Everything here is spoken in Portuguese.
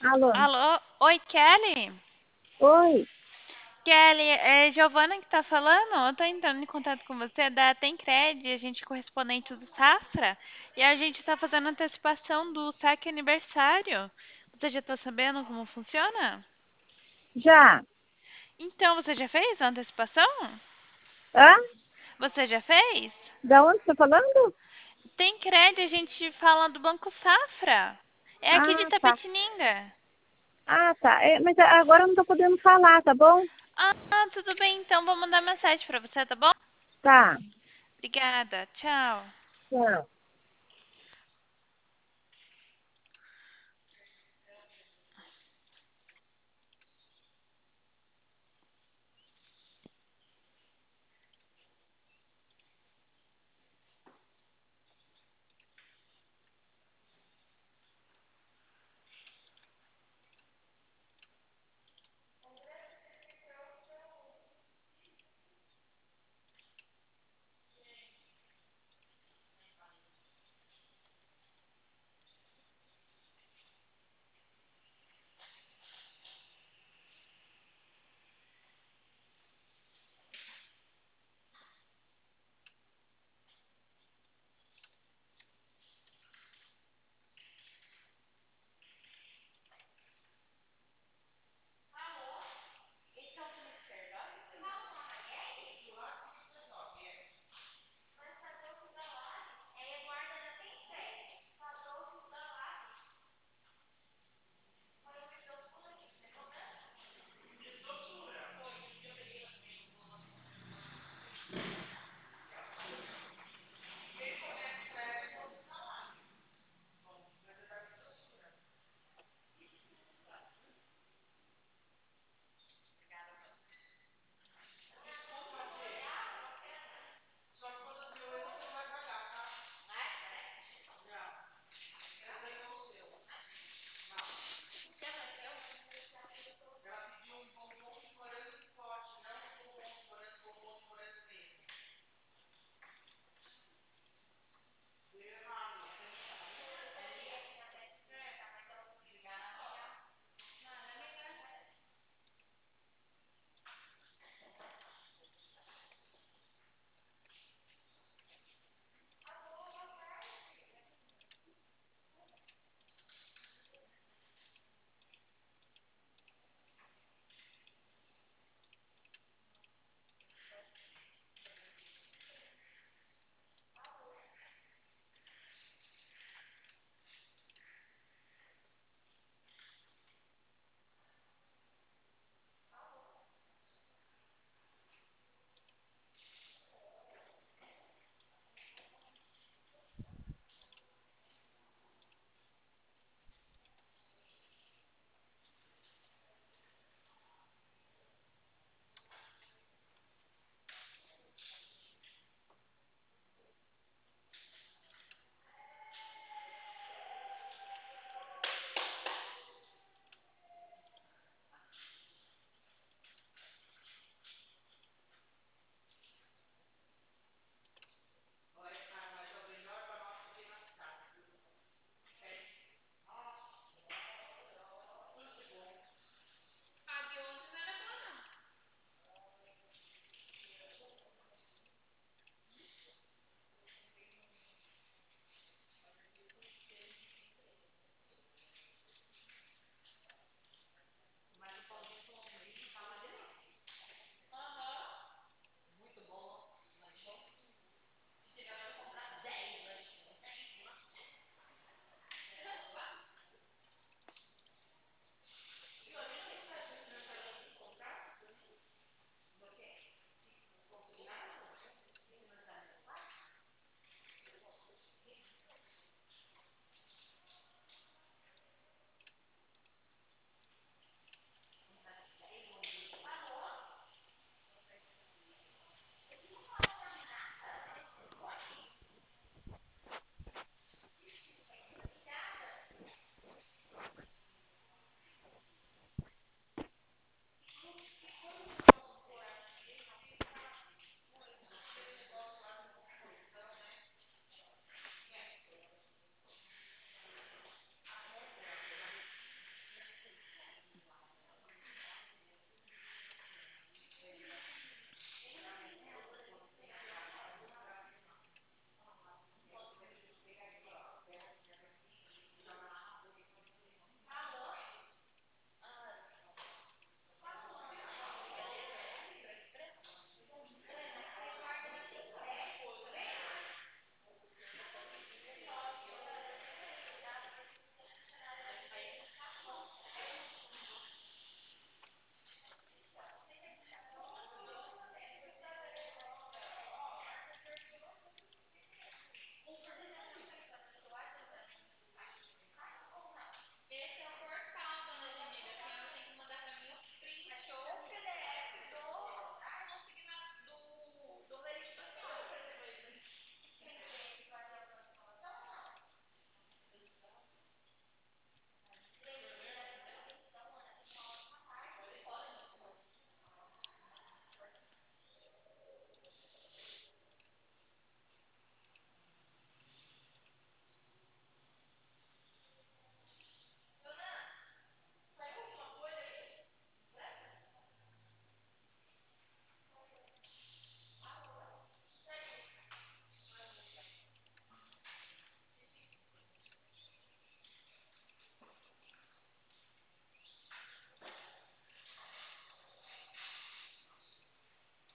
Alô? Alô? Oi, Kelly? Oi? Kelly, é Giovana que tá falando? Eu tô entrando em contato com você da Tencred, a gente é correspondente do Safra, e a gente tá fazendo antecipação do saque aniversário. Você já tá sabendo como funciona? Já? Então, você já fez a antecipação? Hã? Você já fez? Da onde você tá falando? Tencred, a gente fala do Banco Safra. É aqui de Ah, tá. Tapetininga. Ah, tá. Mas agora eu não tô podendo falar, tá bom? Ah, tudo bem, então vou mandar mensagem pra você, tá bom? Tá. Obrigada, tchau. Tchau.